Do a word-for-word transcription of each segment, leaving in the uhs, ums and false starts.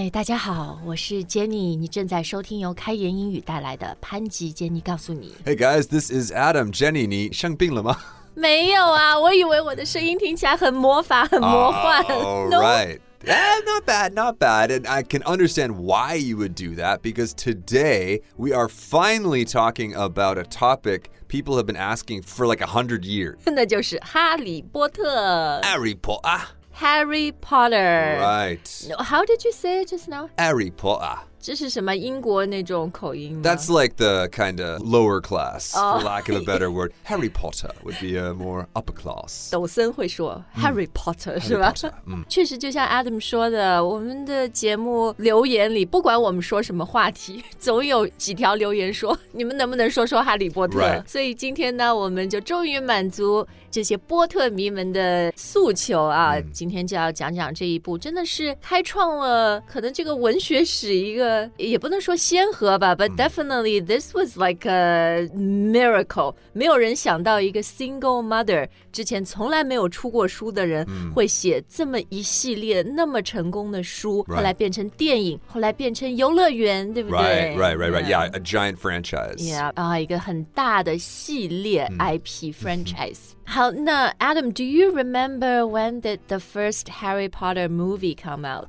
嗨，大家好，我是 Jenny， 你正在收听由开言英语带来的潘吉 Jenny 告诉你。 Hey guys, this is Adam. Jenny, 你生病了吗？ 没有啊，我以为我的声音听起来很魔法很魔幻。 Oh, no? right. Yeah, not bad, not bad. And I can understand why you would do that because today we are finally talking about a topic people have been asking for like a hundred years. 那就是哈利波特 Harry Potter. Harry Potter. Right. How did you say it just now? Harry Potter. 这是什么英国那种口音吗？ That's like the kind of lower class, Oh. for lack of a better word. Harry Potter would be a more upper class. 抖森会说 Harry Potter、嗯、是吧？ Potter, 嗯、 确实就像 Adam 说的，我们的节目留言里，不管我们说什么话题，总有几条留言说你们能不能说说哈利波特、 right. 所以今天呢，我们就终于满足这些波特迷们的诉求啊、嗯、今天就要讲讲这一部真的是开创了可能这个文学史一个也不能说先河吧 but definitely this was like a miracle 没有人想到一个 single mother 之前从来没有出过书的人会写这么一系列那么成功的书、right. 后来变成电影后来变成游乐园对不对 Right, right, right, right. Yeah, a giant franchise. Yeah, 啊、一个很大的系列 I P franchise、嗯、好，那 Adam, do you remember when did the first Harry Potter movie come out?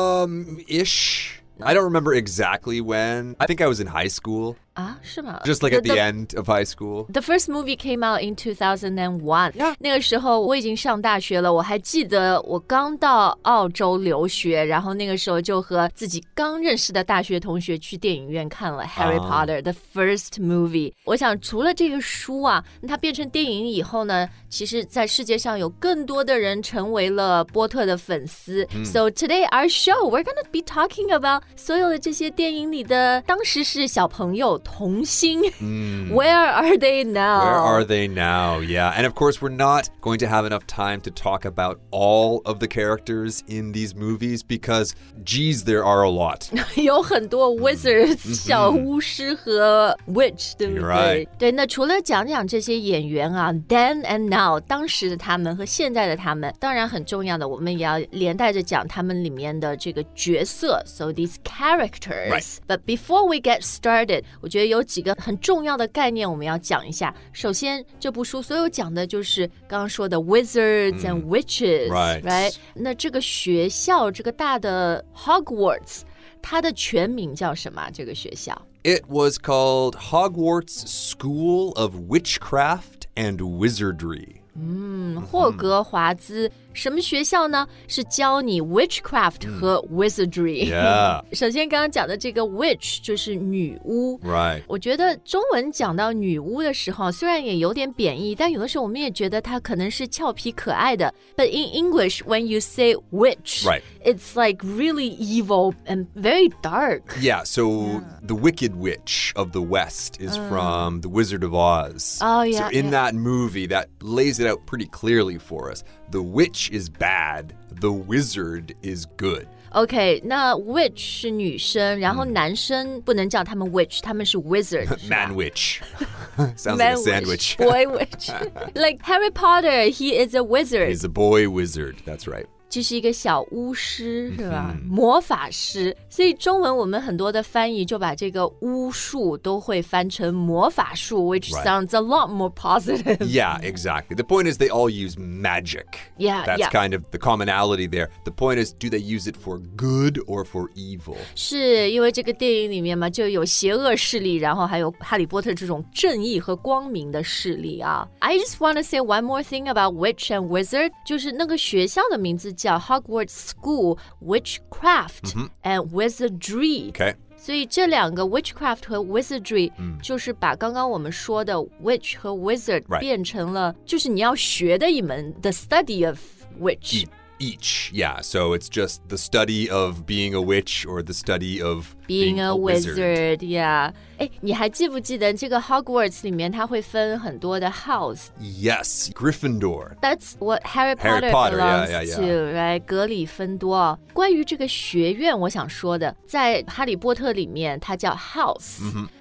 Um, ish. I don't remember exactly when. I think I was in high school. 啊，是吗？ Just like at the, the end of high school. The first movie came out in two thousand one. Yeah. 那个时候我已经上大学了，我还记得我刚到澳洲留學，然后那个时候就和自己刚认识的大学同学去电影院看了 Harry Potter、uh. the first movie. 我想除了这个书啊，它变成电影以后呢，其实在世界上有更多的人成为了波特的粉丝。嗯、so today our show, we're gonna be talking about 所有的这些电影里的当时是小朋友童星、mm. Where are they now? Where are they now? Yeah. And of course, we're not going to have enough time to talk about all of the characters in these movies because, geez, there are a lot. 有很多 wizards、mm-hmm. 小巫师和 witch, 对不对？ Right. 对，那除了讲讲这些演员啊 then and now 当时的他们和现在的他们，当然很重要的，我们也要连带着讲他们里面的这个角色 So these characters、right. But before we get started, 我觉得有几个很重要的概念我们要讲一下。首先这部书所有讲的就是刚刚说的 wizards、mm. and witches、 right. right? 那这个学校这个大的 Hogwarts 它的全名叫什么？这个学校 It was called Hogwarts School of Witchcraft and Wizardry. 嗯，霍格华兹什么学校呢？是教你 witchcraft 和 wizardry、 嗯、yeah. 首先刚刚讲的这个 witch 就是女巫 Right. 我觉得中文讲到女巫的时候虽然也有点贬义，但有的时候我们也觉得她可能是俏皮可爱的 But in English, when you say witch、 right. It's like really evil and very dark. Yeah, so yeah. the Wicked Witch of the West is uh. from The Wizard of Oz. Oh, yeah. So in yeah. that movie, that lays it out pretty clearly for us. The witch is bad, the wizard is good. OK, 那 witch 是女生，然后男生不能叫他们 witch, 他们是 wizard. Man witch. Sounds Man like a sandwich. Witch, boy witch. Like Harry Potter, he is a wizard. He's a boy wizard, that's right. 就是一个小巫师是吧、嗯、魔法师，所以中文我们很多的翻译就把这个巫术都会翻成魔法术 which、right. sounds a lot more positive. Yeah, exactly. The point is they all use magic. Yeah, That's yeah. kind of the commonality there. The point is, do they use it for good or for evil? 是因为这个电影里面嘛，就有邪恶势力，然后还有哈利波特这种正义和光明的势力啊。I just want to say one more thing about witch and wizard, 就是那个学校的名字叫 Hogwarts School Witchcraft、mm-hmm. and Wizardry. Okay. 所以这两个 witchcraft 和 wizardry、嗯、就是把刚刚我们说的 witch 和 wizard、right. 变成了就是你要学的一门 the study of witch. Each, yeah. So it's just the study of being a witch or the study of being, being a, a wizard. wizard, yeah. 哎，你还记不记得这个 Hogwarts 里面它会分很多的 house? Yes, Gryffindor. That's what Harry Potter, Harry Potter belongs yeah, yeah, yeah. to, right? 格里芬多。关于这个学院，我想说的，在哈利波特里面它叫 house、mm-hmm.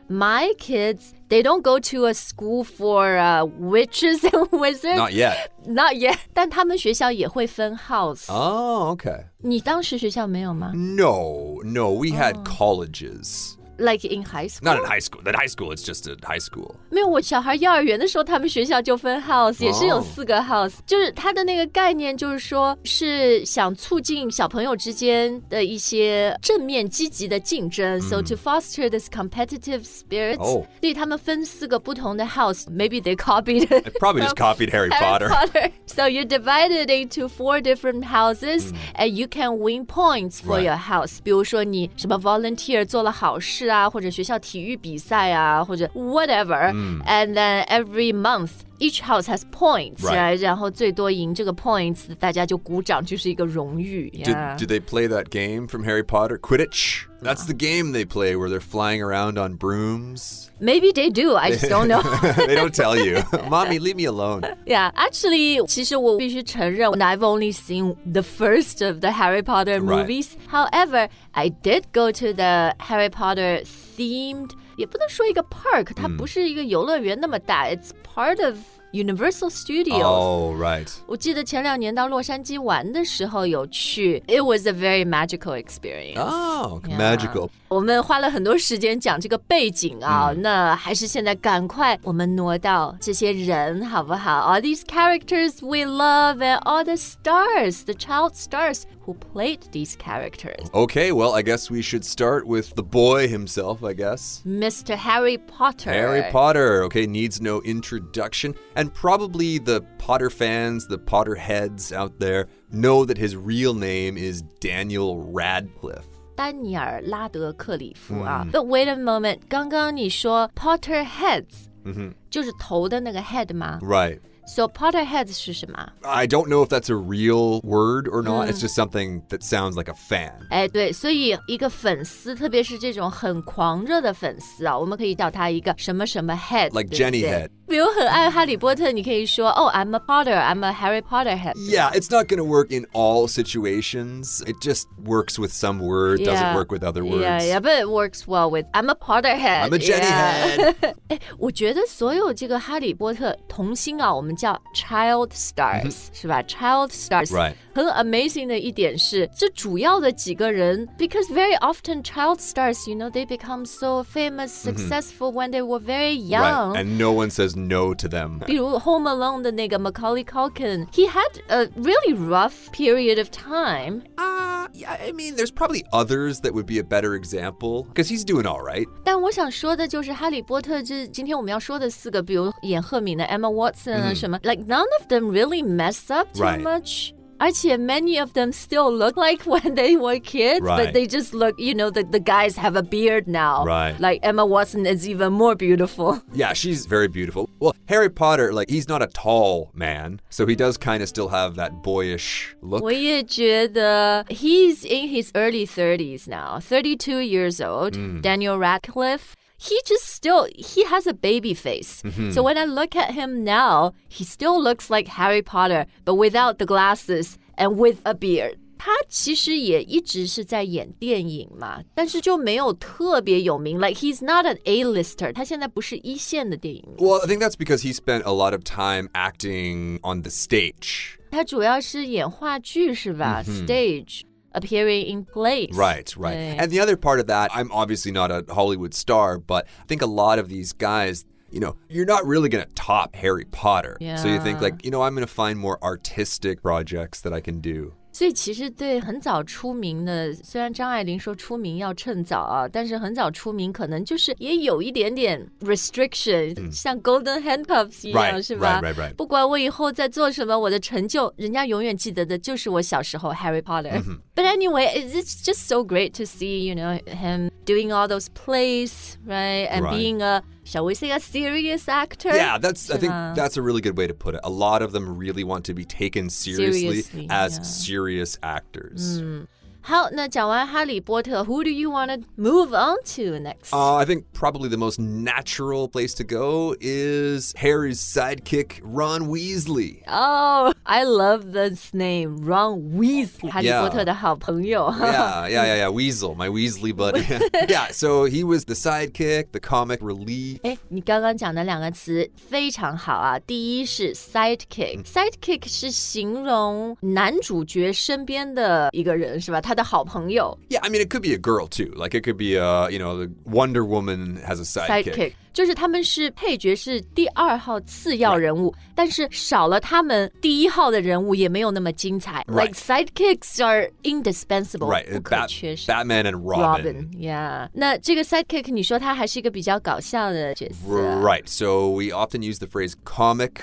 My kids, they don't go to a school for uh, witches and wizards. Not yet. Not yet. 但他们学校也会分 house. Oh, okay. 你当时学校没有吗？ No, no, we had colleges.Like in high school? Not in high school. At high school, it's just a high school. 没有，我小孩幼儿园的时候，他们学校就分 house， 也是有四个 house。Oh. 就是他的那个概念，就是说是想促进小朋友之间的一些正面积极的竞争。Mm. So to foster this competitive spirit， oh. 所以他们分四个不同的 house。Maybe they copied it. They probably just copied Harry, Harry Potter. Potter. So you're divided into four different houses, mm. and you can win points for、right. your house. 比如说你什么 volunteer 做了好事。啊，或者学校体育比赛啊，或者 whatever、mm. and then every month each house has points、right. 然后最多赢这个 points 大家就鼓掌，就是一个荣誉。 Yeah. Did, did they play that game from Harry Potter? Quidditch? That's the game they play where they're flying around on brooms. Maybe they do. I just don't know. They don't tell you. Mommy, leave me alone. Yeah, actually, 其实我必须承认 I've only seen the first of the Harry Potter movies. Right. However, I did go to the Harry Potter themed, 也不能说一个 park, 它不是一个游乐园那么大. It's part of Universal Studios. Oh, right. 我记得前两年到洛杉矶玩的时候有去 It was a very magical experience. Oh, yeah. Magical. 我们花了很多时间讲这个背景啊、嗯、那还是现在赶快我们挪到这些人好不好 All these characters we love and all the stars, the child stars who played these characters. Okay, well, I guess we should start with the boy himself, I guess. Mister Harry Potter. Harry Potter, okay, needs no introduction. And probably the Potter fans, the Potter heads out there, know that his real name is Daniel Radcliffe. 丹尼尔·拉德克里夫啊、嗯、But wait a moment, 刚刚你说 Potter heads、mm-hmm. 就是头的那个 head 吗？ Right. So Potterheads 是什么？ I don't know if that's a real word or not. Mm. It's just something that sounds like a fan. 哎，对，所以一个粉丝，特别是这种很狂热的粉丝啊，我们可以叫他一个什么什么 head， like Jenny head. 比如很爱哈利波特，你可以说 Oh, I'm a Potter, I'm a Harry Potter head. Yeah, it's not going to work in all situations. It just works with some word, yeah. doesn't work with other words. Yeah, yeah, but it works well with I'm a Potter head. I'm a Jenny yeah. head. 哎，我觉得所有这个哈利波特童星啊，我们叫 child stars 是吧 ？child stars， right. 很 amazing 的一点是，这主要的几个人 ，because very often child stars, you know, they become so famous, successful、mm-hmm. when they were very young. Right, and no one says no to them. 比如 Home Alone 的那个 Macaulay Culkin, he had a really rough period of time. Uh, yeah, I mean, there's probably others that would be a better example, because he's doing all right. 但我想说的就是哈利波特，这今天我们要说的四个，比如演赫敏的 Emma Watson 啊、mm-hmm. 什么 ，like none of them really mess up too right. much. 而且 many of them still look like when they were kids, right. but they just look, you know, the, the guys have a beard now. Right. Like Emma Watson is even more beautiful. Yeah, she's very beautiful. Well, Harry Potter, like, he's not a tall man, so he does kind of still have that boyish look. 我也觉得 he's in his early thirties now, thirty-two years old, mm. Daniel Radcliffe. He just still, he has a baby face. Mm-hmm. So when I look at him now, he still looks like Harry Potter, but without the glasses and with a beard. 他其实也一直是在演电影嘛，但是就没有特别有名。Like he's not an A-lister. 他现在不是一线的电影明星。 Well, I think that's because he spent a lot of time acting on the stage. 他主要是演话剧是吧？ Mm-hmm. Stage.Appearing in plays. Right, right. And the other part of that, I'm obviously not a Hollywood star, but I think a lot of these guys, you know, you're not really going to top Harry Potter. Yeah. So you think like, you know, I'm going to find more artistic projects that I can do. 所以其实对很早出名的，虽然张爱玲说出名要趁早啊，但是很早出名可能就是也有一点点 restriction，、嗯、像 Golden Handcuffs 一样， right, 是吧 right, right, right. 不管我以后在做什么，我的成就，人家永远记得的就是我小时候 Harry Potter、mm-hmm. But anyway, it's just so great to see, you know, him doing all those plays, right? And right. being a, shall we say, a serious actor? Yeah, that's. I think that's a really good way to put it. A lot of them really want to be taken seriously, seriously as yeah. serious actors. 嗯，好，那讲完哈利波特 who do you want to move on to next? Uh, I think probably the most natural place to go is Harry's sidekick, Ron Weasley. Oh, I love this name, Ron Weasley, 哈利波特的好朋友。 yeah, yeah, yeah, yeah, Weasel, my Weasley buddy. yeah, so he was the sidekick, the comic relief. 哎，你刚刚讲的两个词非常好啊。第一是 sidekick，sidekick 是形容男主角身边的一个人，是吧？他的好朋友。 Yeah, I mean, it could be a girl too. Like it could be a, you know, the Wonder Woman has a sidekick. sidekick 就是他们是配角，是第二号次要人物， right. 但是少了他们第一号的人物也没有那么精彩。 Right. Like sidekicks are indispensable， right. 不可缺少。 Batman and Robin. Robin，yeah. 那这个 sidekick 你说他还是一个比较搞笑的角色。 Right. So we often use the phrase comic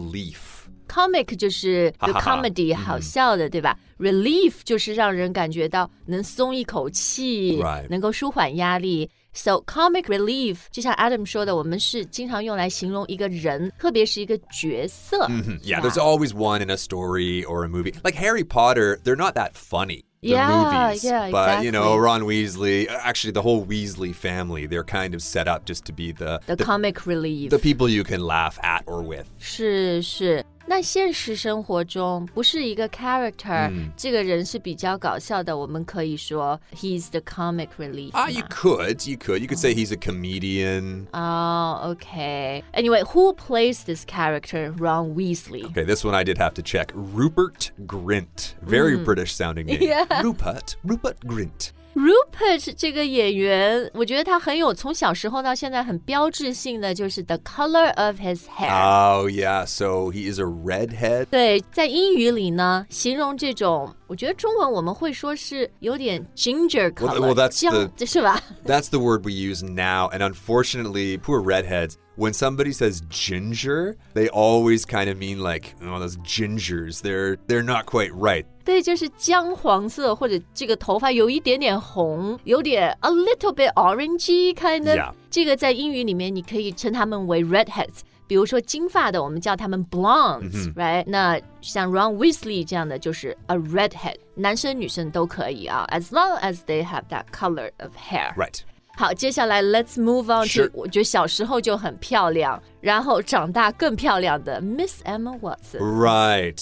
relief.Comic 就是the comedy 好笑的，对吧？ Relief 就是让人感觉到能松一口气， right. 能够舒缓压力。So comic relief 就像 Adam 说的，我们是经常用来形容一个人，特别是一个角色。 Mm-hmm. Yeah, there's always one in a story or a movie. Like Harry Potter, they're not that funny.The yeah, movies, yeah, but exactly. you know, Ron Weasley, actually the whole Weasley family, they're kind of set up just to be the the, the comic relief, the people you can laugh at or with. 是是。那现实生活中不是一个 character、嗯、这个人是比较搞笑的，我们可以说 he's the comic relief. Ah, you could, you could, you could say he's a comedian. Oh, okay. Anyway, who plays this character, Ron Weasley? Okay, this one I did have to check. Rupert Grint, very mm. British sounding name. Yeah. Rupert, Rupert Grint.Rupert 这个演员，我觉得他很有从小时候到现在很标志性的就是 the color of his hair. Oh, yeah. So he is a redhead. 对，在英语里呢，形容这种，我觉得中文我们会说是有点 ginger color. Well, well that's the, 是吧？ That's the word we use now. And unfortunately, poor redheads, when somebody says ginger, they always kind of mean like, oh, those gingers. They're, they're not quite right. 对，就是姜黄色，或者这个头发有一点点红，有点 a little bit orangey kind of、yeah. 这个在英语里面你可以称他们为 redheads， 比如说金发的我们叫他们 blondes、mm-hmm. right？ 那像 Ron Weasley 这样的就是 a redhead， 男生女生都可以啊 as long as they have that color of hair. Right. 好，接下来 let's move on to、 sure. 我觉得小时候就很漂亮，然后长大更漂亮的 Miss Emma Watson. Right,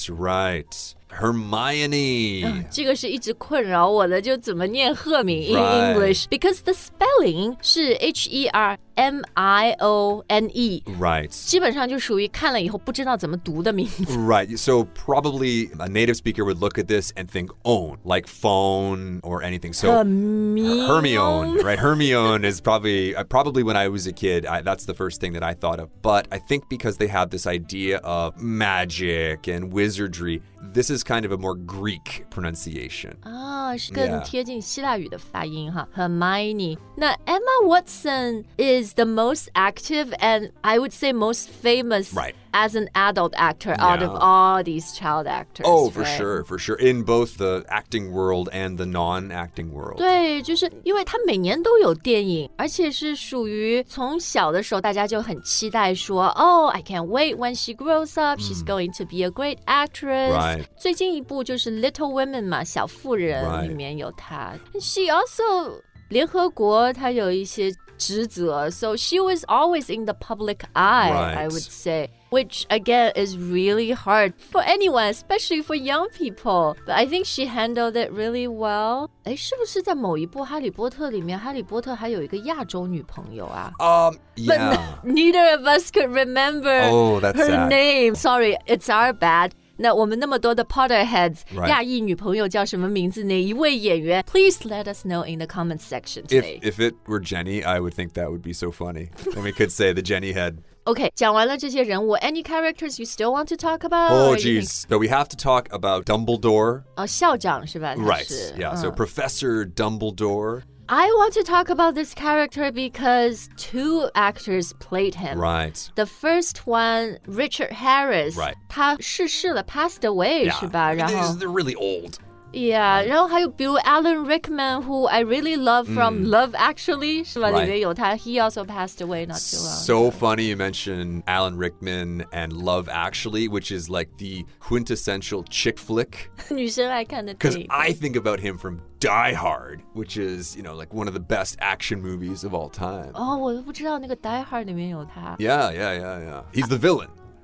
right.Hermione、 嗯、这个是一直困扰我的，就怎么念赫敏 in right. English because the spelling 是 H E R M I O N E right. 基本上就属于看了以后不知道怎么读的名字 Right, so probably a native speaker would look at this and think own, like phone or anything. So Hermione, Hermione right? Hermione is probably, uh, probably when I was a kid, I, that's the first thing that I thought of. But I think because they have this idea of magic and wizardry, this is kind of a more Greek pronunciation. 啊，是更贴近希腊语的发音哈 Hermione. 那 Emma Watson is the most active and I would say most famous right. as an adult actor yeah. out of all these child actors. Oh, for right? sure, for sure. In both the acting world and the non-acting world. 对，就是因为他每年都有电影，而且是属于从小的时候大家就很期待说 Oh, I can't wait when she grows up. She's、嗯、going to be a great actress. Right. 最近一部就是 Little Women 嘛，小妇人 right. 里面有她。She also 联合国她有一些职责 So she was always in the public eye, right. I would say. Which, again, is really hard for anyone, especially for young people. But I think she handled it really well. 哎，是不是在某一部《哈利波特》里面，哈利波特还有一个亚洲女朋友啊？ Um, yeah. But neither of us could remember oh, that's her sad. name. Sorry, it's our bad. 那我们那么多的 Potterheads， right. 亚裔女朋友叫什么名字？哪一位演员 ？Please let us know in the comments section today. If, if it were Jenny, I would think that would be so funny. And we could say the Jenny head.Okay, 讲完了这些人物 Any characters you still want to talk about? Oh, geez. But we have to talk about Dumbledore. 哦，校长是吧？ Right, yeah. So Professor Dumbledore. I want to talk about this character because two actors played him. Right. The first one, Richard Harris. Right. 他逝世了 passed away, yeah. 是吧？然后 They're really old.Yeah, 然后还有比如 Alan Rickman, who I really love from、mm. Love Actually, 是吧？ Right. 里面有他 He also passed away not too long So ago. funny you mention Alan Rickman and Love Actually, which is like the quintessential chick flick. 女生爱看的电影 Because I think about him from Die Hard, which is, you know, like one of the best action movies of all time. 哦，我都不知道那个 Die Hard 里面有他 Yeah, yeah, yeah, yeah. He's the villain.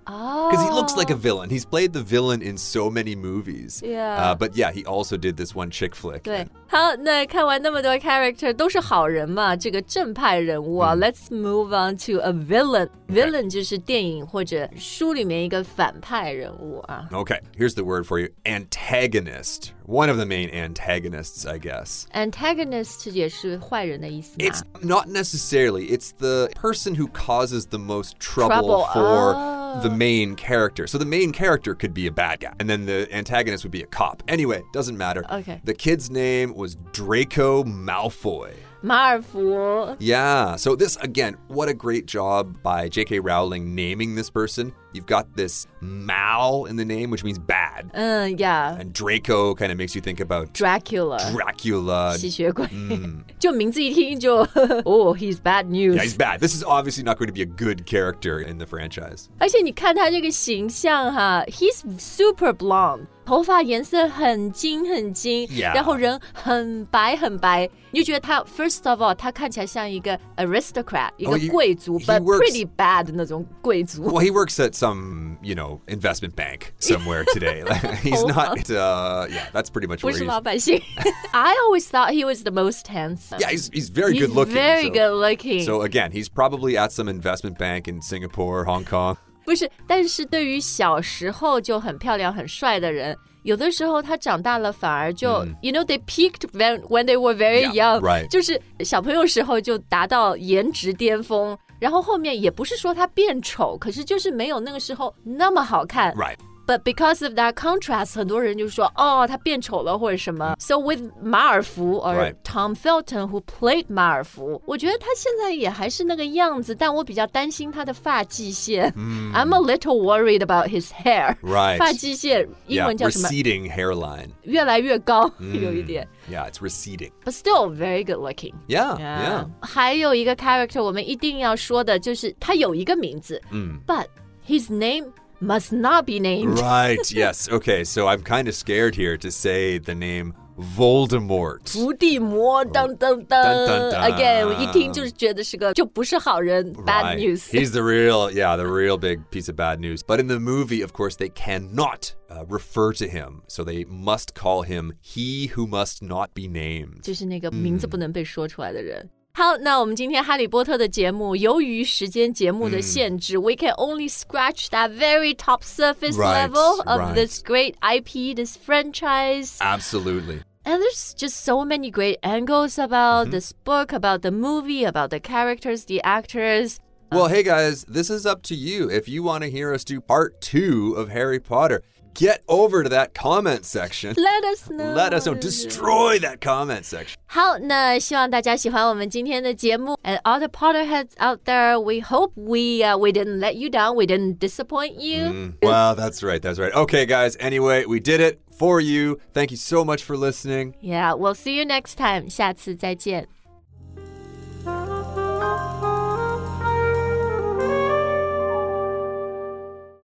Oh. Because he looks like a villain. He's played the villain in so many movies. Yeah. Uh, but yeah, he also did this one chick flick. 对，好，那看完那么多 character 都是好人嘛，这个正派人物啊、嗯、，Let's move on to a villain。Villain、okay. 就是电影或者书里面一个反派人物啊。 Okay, here's the word for you: antagonist. One of the main antagonists, I guess. Antagonist 也是坏人的意思吗？ It's not necessarily. It's the person who causes the most trouble, trouble. for oh. the main character. So the main character could be a bad guy, and then the antagonist would be a cop. Anyway, doesn't matter. Okay. The kid's name was Draco Malfoy. 马尔福 Yeah, so this, again, what a great job by J K Rowling naming this person. You've got this Mal in the name, which means bad. 嗯 yeah. And Draco kind of makes you think about Dracula. Dracula. 吸血鬼 Mm. 就名字一听就 Oh, he's bad news. Yeah, he's bad. This is obviously not going to be a good character in the franchise. 而且你看他这个形象哈 He's super blonde. 头发颜色很金很金 Yeah. 然后人很白很白你就觉得他 First of all 他看起来像一个 aristocrat 一个 Oh, he- 贵族 he But works- pretty bad 那种贵族 Well, he works at some, you know, investment bank somewhere today. He's not, uh, yeah, that's pretty much 不 where 是 he's... 老百姓 I always thought he was the most handsome Yeah, he's, he's very He's good looking. very so, good looking So again, he's probably at some investment bank in Singapore, Hong Kong. 不是但是对于小时候就很漂亮很帅的人有的时候他长大了反而就、嗯、You know they peaked when, when they were very yeah, young right. 就是小朋友时候就达到颜值巅峰然后后面也不是说他变丑可是就是没有那个时候那么好看 Right. But because of that contrast 很多人就说哦他变丑了或者什么 So with 马尔福 or right. Tom Felton who played 马尔福我觉得他现在也还是那个样子但我比较担心他的发际线、mm. I'm a little worried about his hair right. 发际线英文叫什么 yeah, receding hairline 越来越高、 mm. 有一点 Yeah, it's receding But still very good looking Yeah, yeah. yeah. 还有一个 character 我们一定要说的就是他有一个名字、mm. But his name must not be named. Right, yes. Okay, so I'm kind of scared here to say the name Voldemort. 伏地魔噔噔噔 Again, 一听就是觉得是个就不是好人 Bad Right. news. He's the real, yeah, the real big piece of bad news. But in the movie, of course, they cannot uh, refer to him. So they must call him he who must not be named. 就是那个名字不能被说出来的人。好，那我们今天哈利波特的节目由于时间节目的限制、mm. we can only scratch that very top surface right, level of right. this great I P, this franchise. Absolutely. And there's just so many great angles about mm-hmm. this book, about the movie, about the characters, the actors. Well, hey guys, this is up to you. If you want to hear us do part two of Harry Potter, get over to that comment section. Let us know. Let us know. Destroy that comment section. 好，那希望大家喜欢我们今天的节目。And all the Potterheads out there, we hope we uh, we didn't let you down. We didn't disappoint you. Mm, well, that's right. That's right. Okay, guys. Anyway, we did it for you. Thank you so much for listening. Yeah, we'll see you next time. 下次再见。